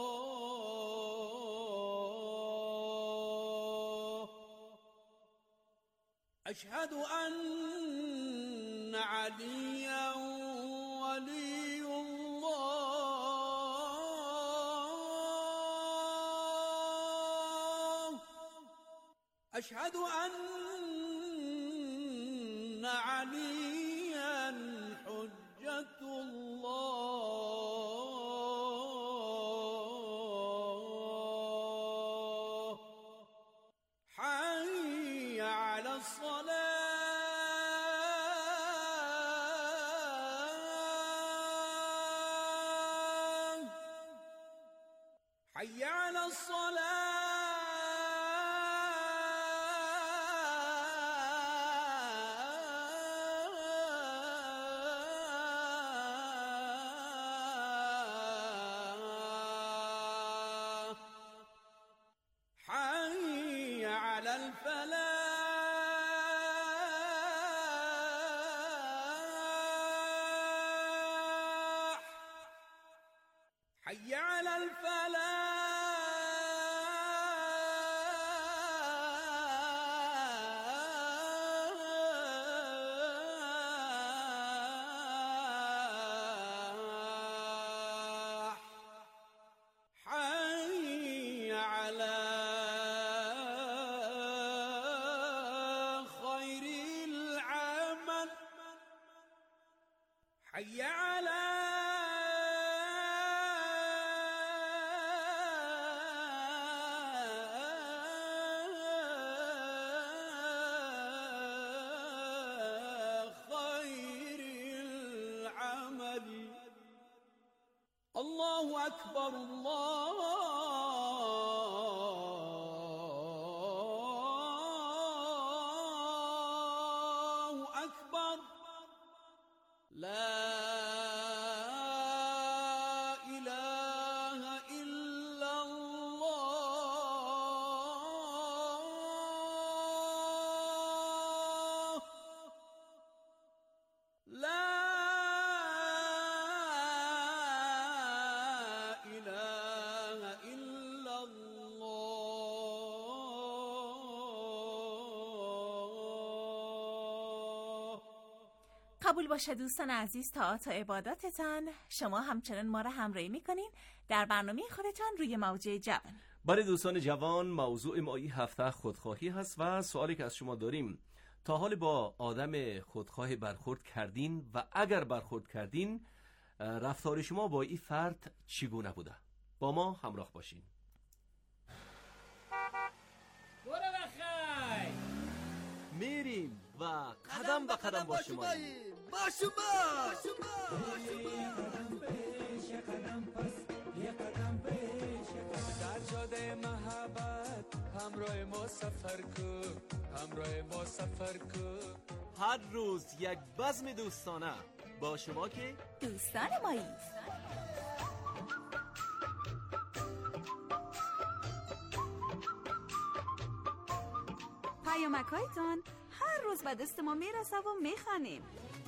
أشهد أن عليا ولي الله. أشهد أن عليا حجة الله. حي على الصلاة. حي على الصلاة. حي على الفلاح. حي على الفلاح. حي على حي على الله أكبر الله أكبر لا إله إلا الله لا قبول باشه دوستان عزیز، تا تا عباداتتان شما همچنان ما را همراهی میکنین در برنامه خودتان روی موج جوان. برای دوستان جوان موضوع ما این هفته خودخواهی هست و سوالی که از شما داریم، تا حال با آدم خودخواه برخورد کردین و اگر برخورد کردین رفتار شما با این فرد چگونه بوده؟ با ما همراه باشین. برو بخیر میریم و قدم به قدم با شما با شما قدم پیش قدم پس یه قدم پیش در جاده محبت همراه ما سفر کو همراه ما سفر کو هر روز یک بزم دوستانه با شما که دوستان مایی. پیامک‌هایتان هر روز به دست ما میرسه و میخوانیم.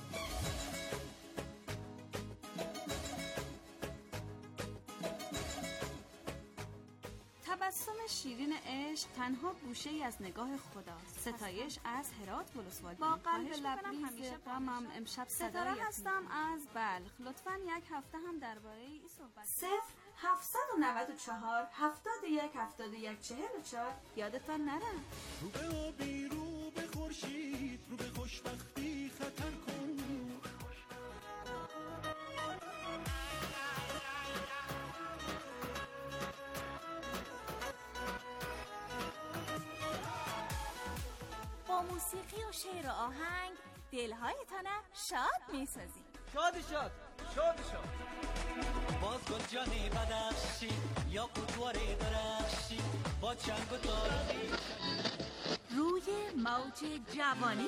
تبسم شیرین عشق تنها گوشه ای از نگاه خداست. ستایش از هرات ولسوالی. با قلب لبریز غمم امشب ستاره هستم از بلخ. لطفاً یک هفته هم درباره این صحبت. صفر هفتصد و نود و چهار هفتاد و یک هفتاد و یک چهل و چهار یادتان نره. رو به آبی رو به خورشید رو به خوشبختی خطر کن. با موسیقی و شعر و آهنگ دلهایتان شاد میسازیم. شاد شاد شاد شاد باز گل جانی بدخشی یا قطواری درخشی با چنگ و داری روی موج جوانی.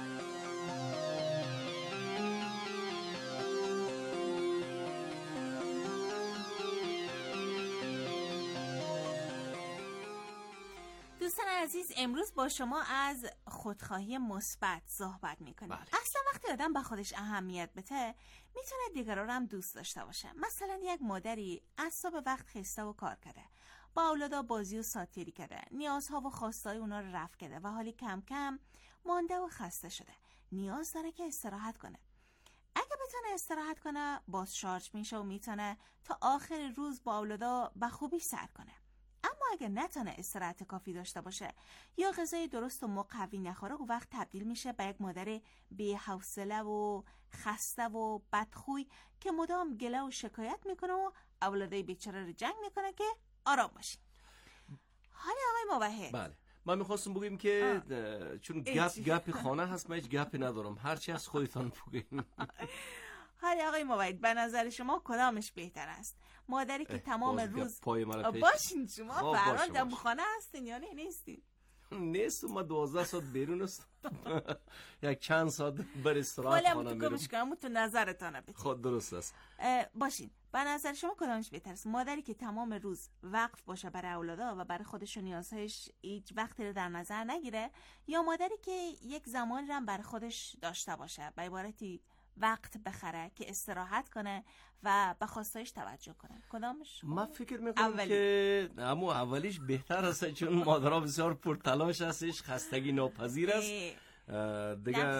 دوستان عزیز، امروز با شما از خودخواهی مثبت صحبت میکنیم. بله. اصلا وقتی آدم به خودش اهمیت بده میتونه دیگران رو هم دوست داشته باشه. مثلا یک مادری از صبح وقت خسته و کار کرده، با اولادا بازی و ساتیری کرده، نیازها و خواستهای اونا رو رفع کرده و حالی کم کم مانده و خسته شده، نیاز داره که استراحت کنه. اگه بتونه استراحت کنه باز شارژ میشه و میتونه تا آخر روز با اولادا به خوبی سر کنه. اما اگه نتونه استراحت کافی داشته باشه یا غذای درست و مقوی نخوره، اون وقت تبدیل میشه به یک مادر بی‌حوصله و خسته و بدخوی که مدام گله و شکایت میکنه و اولادای بیچاره رو جنگ میکنه که آرام باشین. حالا آقای موحد، بله من میخواستم بگیم که چون گپ گپ خانه هست، من هیچ گپی ندارم، هرچی از خودتان بگین. حالا آقای موحد، به نظر شما کدامش بهتر است؟ مادری که تمام روز باشین شما برحال دم خانه هستین یا نه نیستین؟ نیست، ما دوازده ساعت بیرون است. یک چند ساعت بر استراحت خانه میرم. خودم تو نظرتان بده. خود درست است. باشین، به نظر شما کدامش بهتر است؟ مادری که تمام روز وقف باشه برای اولادا و برای خودش و نیازهایش هیچ وقتی رو در نظر نگیره، یا مادری که یک زمانی رو هم برای خودش داشته باشه، به عبارتی وقت بخره که استراحت کنه و به خواستایش توجه کنه؟ کدامش؟ من فکر میکنم که اما اولیش بهتر است، چون مادرها بسیار پرتلاش هستش، خستگی ناپذیر است دیگه.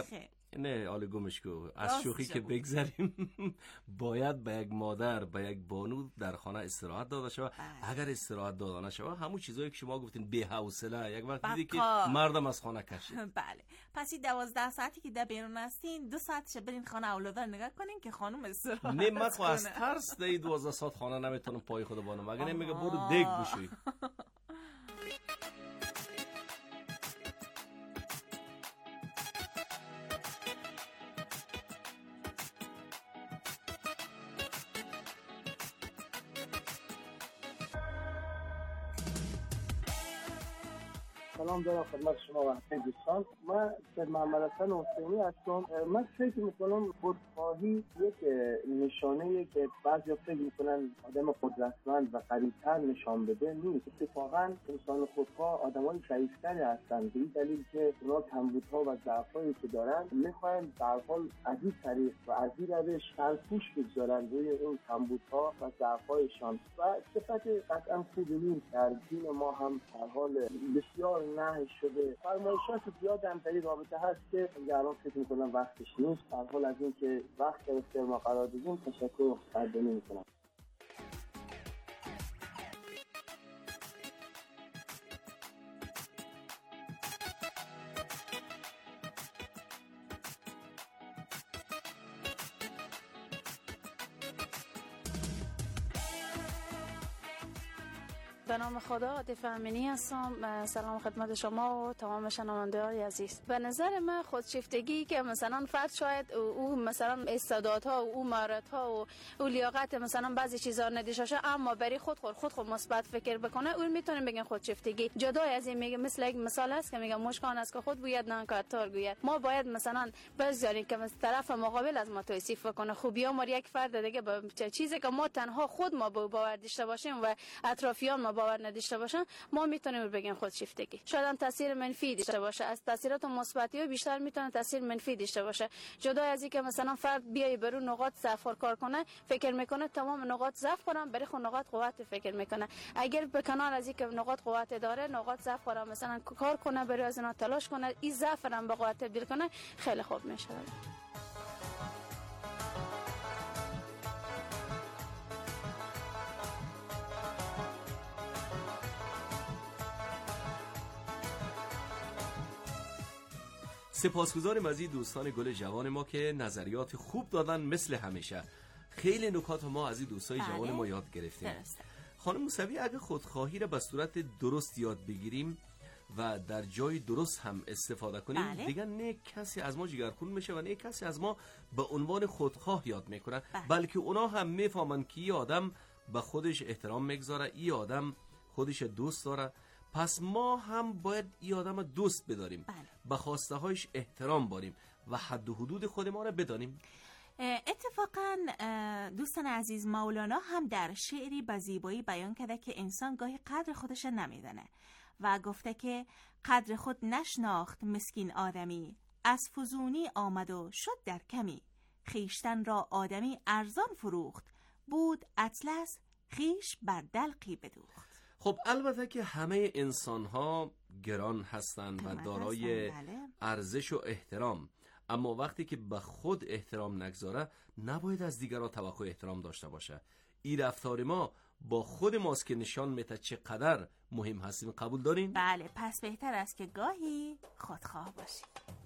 نه آل گمش کو، از شوخی که بگذریم باید به یک مادر، به یک بانو در خانه استراحت داده شود. اگر استراحت داده نشود همون چیزایی که شما گفتین بی حوصله یک وقت دیدی که مردم از خانه کشید. بله، پس این دوازده ساعتی که در بیرون هستین، دو ساعتش برین خانه اولادا نگاه کنین که خانم استراحت کنه. نه من از ترس دی دوازده ساعت خانه نمیتونم پای خود بانم، اگه نمیگه برو دیگ بشوی. سلام دارم خدمت شما و همه دوستان. من سید محمد حسن حسینی هستم. من فکر میکنم خودخواهی یک نشانه‌ایه که بعضیا فکر میکنن آدم قدرتمند و قوی‌تر نشان بده. نیست. اتفاقا انسان خودخواه آدمای ضعیف‌تری هستن، به این دلیل که اونا کمبودها و ضعفایی که دارن میخواین در حال از این طریق و از این روش سرپوش بگذارن روی این کمبودها و ضعف‌هایشان و صفت قطعا خوبی نیست. در دین ما هم در حال بسیار نهی شده، فرمایشات زیاد هم در این رابطه هست که الان فکر میکنم وقتش نیست. در حال از این که وقت گرفته ما قرار دادیم تشکر و قدردانی میکنم. به نام خدا عاطفه امینی هستم. سلام خدمت شما و تمام شنونده‌های عزیز. به نظر من خودشیفتگی که مثلا فرد شاید او مثلا استعدادها و او مهارت‌ها و او لیاقت مثلا بعضی چیزا نداشته اما برای خود خود خود خود مثبت فکر بکنه، اون میتونه بگن خودشیفتگی. جدای از این میگه مثل یک مثال است که میگه مشکان است که خود گوید نه کارتار گوید. ما باید مثلا بذاریم که مثلا طرف مقابل از ما توصیف کنه خوبی‌ها ما یک فرد دیگه با چیزی که ما تنها خود ما باور داشته باشیم و اطرافیان ما باور نداشته باشن، ما میتونیم بگیم خودشیفتگی. شاید هم تاثیر منفی داشته باشه، از تاثیرات مثبتی بیشتر میتونه تاثیر منفی داشته باشه. جدا از اینکه مثلا فرد بیای برو نقاط ضعف کار کنه، فکر میکنه تمام نقاط ضعف کنم برای خود نقاط قوت فکر میکنه. اگر به کنار از اینکه نقاط قوت داره، نقاط ضعف را مثلا کار کنه، برای از اینا تلاش کنه، این ضعف را به قوت تبدیل کنه، خیلی خوب میشه. سپاسگزاریم از این دوستان گل جوان ما که نظریات خوب دادن مثل همیشه. خیلی نکات ما از این دوستای بله. جوان ما یاد گرفتیم. درسته. خانم موسوی، اگه خودخواهی را به صورت درست یاد بگیریم و در جای درست هم استفاده کنیم، بله. دیگه نه کسی از ما جگرخون میشه و نه کسی از ما به عنوان خودخواه یاد میکنه، بله. بلکه اونا هم میفهمن که این آدم به خودش احترام میگذاره، این آدم خودش دوست داره، پس ما هم باید این آدم دوست بداریم، بله. به خواسته هایش احترام باریم و حد و حدود خود ما را بدانیم. اتفاقا دوستان عزیز، مولانا هم در شعری به زیبایی بیان کرده که انسان گاهی قدر خودش نمیدانه و گفته که قدر خود نشناخت مسکین آدمی، از فزونی آمد و شد در کمی، خیشتن را آدمی ارزان فروخت، بود اطلس خیش بر دلقی بدوخت. خب البته که همه انسان ها گران هستند و دارای ارزش و احترام، اما وقتی که به خود احترام نگذاره نباید از دیگران توقع احترام داشته باشه. این رفتار ما با خود ماست که نشان میده چقدر مهم هستیم. قبول دارین؟ بله، پس بهتر است که گاهی خودخواه باشیم.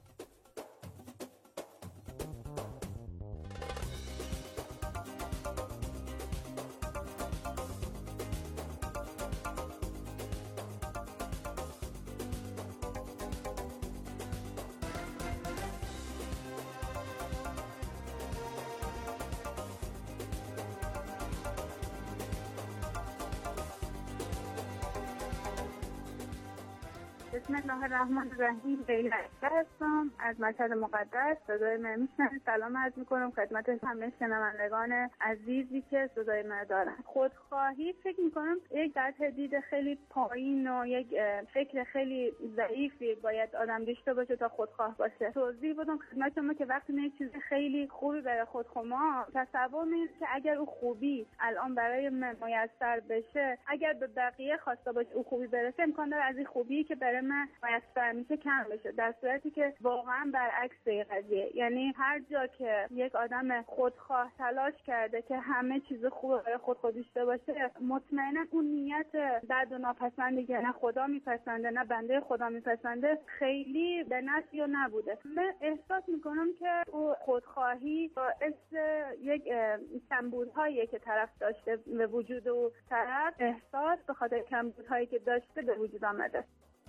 بسم الله الرحمن الرحیم. لیلا هستم از مشهد مقدس. صدای من میشنوید؟ سلام عرض میکنم خدمت همه شنوندگان عزیزی که صدای من دارن. خودخواهی فکر میکنم یک در حدید خیلی پایین و یک فکر خیلی ضعیفی باید آدم داشته باشه تا خودخواه باشه. توضیح بدم خدمت شما که وقتی یک چیز خیلی خوبی برای خودخواه ما تصور می‌کنید که اگر او خوبی الان برای من میسر بشه، اگر به بقیه خواسته باشه او خوبی برسه، امکان داره از این خوبی که برای من میسر میشه کم بشه، در صورتی که واقعا برعکس قضیه. یعنی هر جا که یک آدم خودخواه تلاش کرده که همه چیز خوب برای خود خود داشته باشه، مطمئنا اون نیت بد و ناپسندی که نه خدا میپسنده نه بنده خدا میپسنده خیلی به نفع یا نبوده. من احساس میکنم که او خودخواهی باعث یک کمبودهایی که طرف داشته به وجود و طرف احساس به خاطر کمبودهایی که داشته به وجود آمده.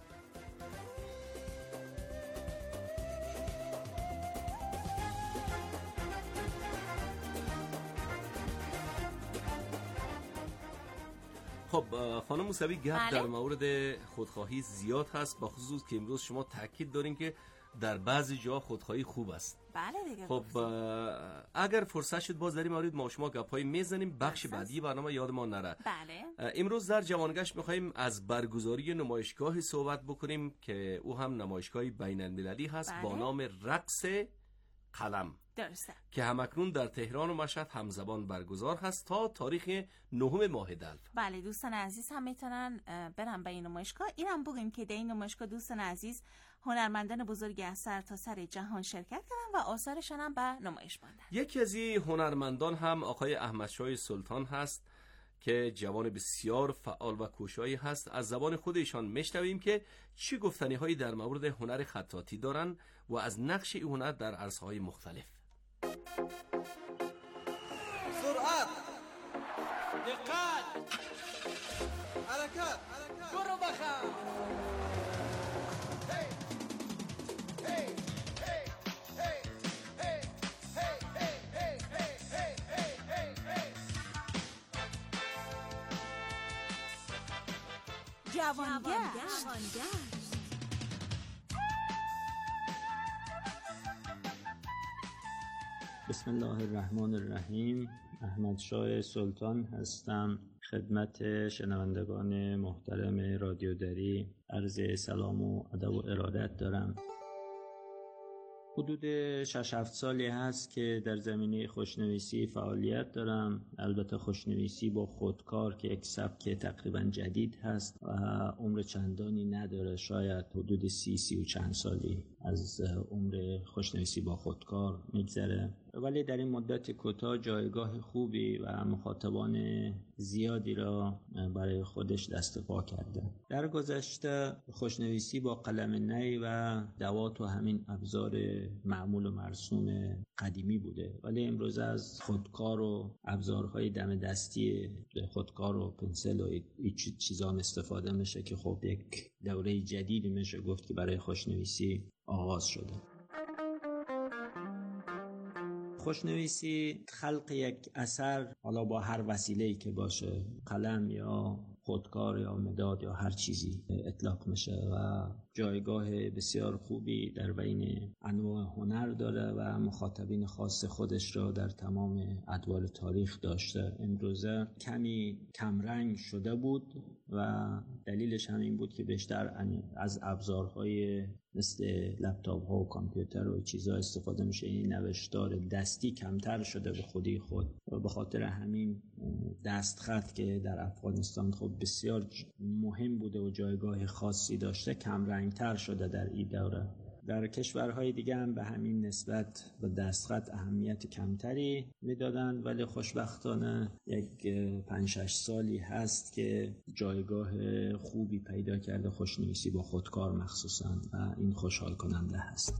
خب خانم موسوی، گپ بله؟ در مورد خودخواهی زیاد هست، با خصوص که امروز شما تاکید دارین که در بعضی جا خودخواهی خوب است. بله دیگه. خب اگر فرصت شد باز در این مورد ما شما گپ‌های میزنیم، بخش بعدی برنامه یاد ما نره. بله. امروز در جوانگشت می‌خوایم از برگزاری نمایشگاهی صحبت بکنیم که او هم نمایشگاهی بین‌المللی هست. بله. با نام رقص قلم. درسته. که همکنون در تهران و مشهد همزمان برگزار هست تا تاریخ نهم ماه دلو. بله دوستان عزیز هم میتونن برن به این نمایشگاه. اینم بگیم که در این نمایشگاه دوستان عزیز هنرمندان بزرگی از سر تا سر جهان شرکت کردن و آثارشان هم به نمایش ماندن. یکی از این هنرمندان هم آقای احمدشاه سلطان هست که جوان بسیار فعال و کوشایی هست. از زبان خودشان میشنویم که چی گفتنی هایی در مورد هنر خطاطی دارن و از نقش این هنر در عرصه‌های مختلف. سرعت، دقت، حرکت، برو بخم. جوانگشت. بسم الله الرحمن الرحیم. احمدشاه سلطان هستم. خدمت شنوندگان محترم رادیو دری عرض سلام و ادب و ارادت دارم. حدود شش هفت سالی هست که در زمینه خوشنویسی فعالیت دارم. البته خوشنویسی با خودکار که یک سبک تقریبا جدید هست و عمر چندانی نداره، شاید حدود سی سی و چند سالی از عمر خوشنویسی با خودکار میگذره، ولی در این مدت کوتاه جایگاه خوبی و مخاطبان زیادی را برای خودش دست پا کرده. در گذشته خوشنویسی با قلم نی و دوات و همین ابزار معمول و مرسوم قدیمی بوده، ولی امروز از خودکار و ابزارهای دم دستی خودکار و پنسل و این چیزان استفاده میشه که خب یک دوره جدیدی میشه گفت که برای خوشنویسی آغاز شده. خوشنویسی خلق یک اثر، حالا با هر وسیله‌ای که باشه، قلم یا خودکار یا مداد یا هر چیزی اطلاق میشه و جایگاه بسیار خوبی در بین انواع هنر داره و مخاطبین خاص خودش را در تمام ادوار تاریخ داشته. امروزه کمی کمرنگ شده بود و دلیلش هم این بود که بیشتر از ابزارهای مثل لپتاپ ها و کامپیوتر و چیزها استفاده میشه. این نوشتار دستی کمتر شده به خودی خود و به خاطر همین دستخط که در افغانستان خب بسیار مهم بوده و جایگاه خاصی داشته کمرنگتر شده در این دوره. در کشورهای دیگه هم به همین نسبت به دستخط اهمیت کمتری میدادن، ولی خوشبختانه یک پنج شش سالی هست که جایگاه خوبی پیدا کرده خوشنویسی با خودکار مخصوصا و این خوشحال کننده هست.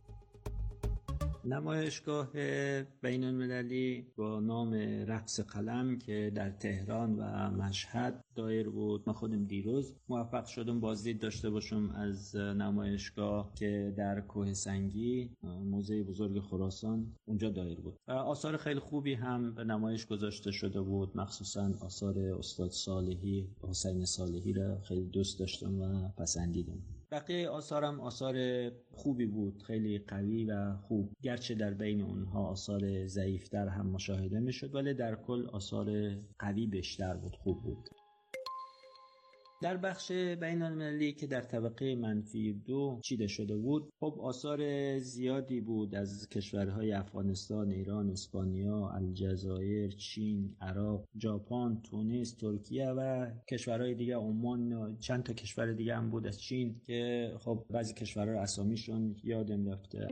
نمایشگاه بین المللی با نام رقص قلم که در تهران و مشهد دایر بود، من خودم دیروز موفق شدم بازدید داشته باشم از نمایشگاه که در کوه سنگی موزه بزرگ خراسان اونجا دایر بود و آثار خیلی خوبی هم به نمایش گذاشته شده بود، مخصوصا آثار استاد صالحی، حسین صالحی را خیلی دوست داشتم و پسندیدم. بقیه آثارم آثار خوبی بود، خیلی قوی و خوب، گرچه در بین اونها آثار ضعیفتر هم مشاهده می شد، ولی در کل آثار قوی بیشتر بود، خوب بود. در بخش بین المللی که در طبقه منفی دو چیده شده بود، خب آثار زیادی بود از کشورهای افغانستان، ایران، اسپانیا، الجزایر، چین، عراق، ژاپن، تونس، ترکیه و کشورهای دیگه، عمان، چند تا کشور دیگه هم بود از چین که خب بعضی کشورها اسامیشون یادم رفته.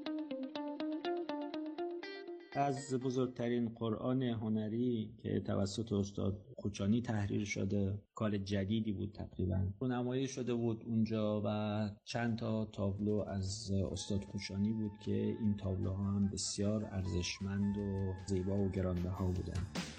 از بزرگترین قرآن هنری که توسط استاد کوچانی تحریر شده، کار جدیدی بود تقریبا، نمایی شده بود اونجا و چند تا تابلو از استاد کوچانی بود که این تابلوها هم بسیار ارزشمند و زیبا و گرانبها بودند.